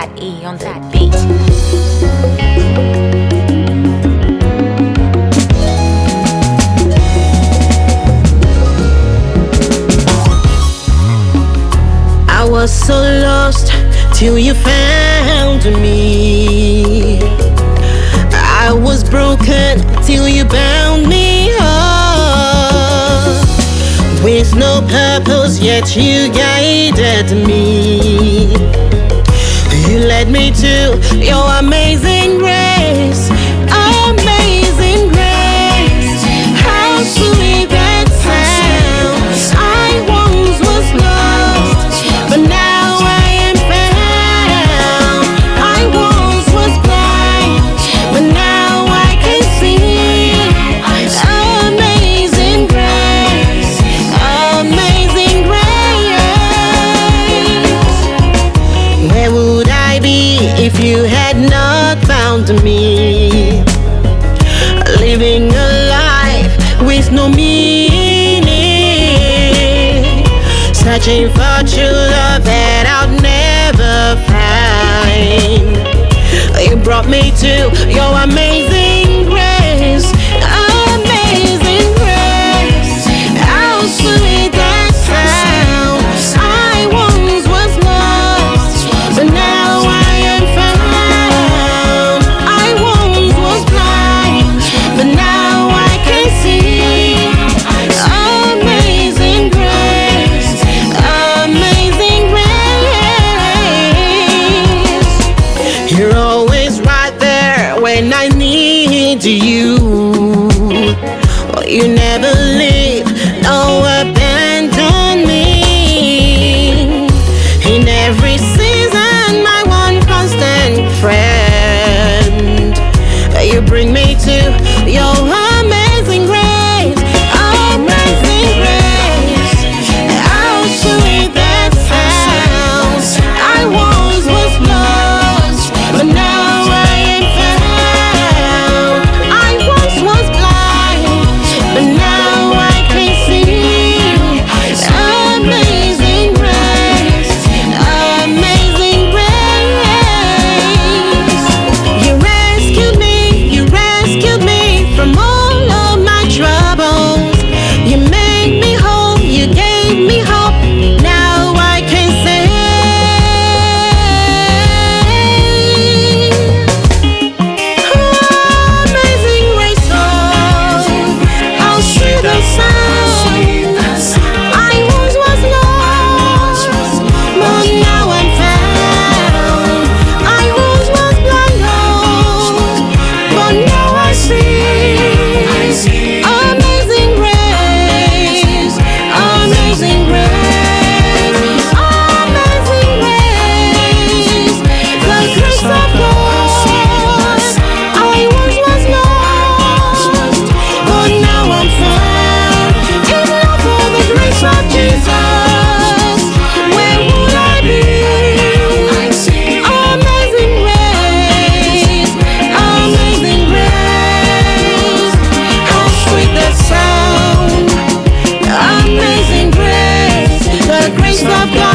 T-I-E on that beat. I was so lost till you found me. I was broken till you bound me up. With no purpose, yet you guided me. You led me to your amazing grace. Amazing grace. How sweet that sounds. I once was lost, but now I am found. I once was blind, but now I can see. Amazing grace. Amazing grace. Where would I be if you had not found me? Living a life with no meaning, searching for true love that I'll never find. You brought me to your amazing grace. Amazing grace. How sweet that sounds. I once was lost, but now I am found. I once was blind, but now I can see. Amazing grace. Amazing grace. You're always right there when I need you. You never leave, no abandon me. In every season, my one constant friend. You bring me to your amazing grace. Amazing grace. How sweet that sounds. I once was lost, but now I am found. I once was blind, but now I can see. Amazing grace. Amazing grace. You rescued me from all of my troubles. You made me whole, you gave me hope. Now I can say, amazing grace, oh, how sweet the sound. I once was lost, but now I'm found. I once was blind, but now I see. Amazing grace. Amazing grace. Amazing grace. The grace of God. I once was lost, but now I'm found. In love for the grace of Jesus, where would I be? Amazing grace. Amazing grace. How sweet that sound. Amazing grace. The grace of God.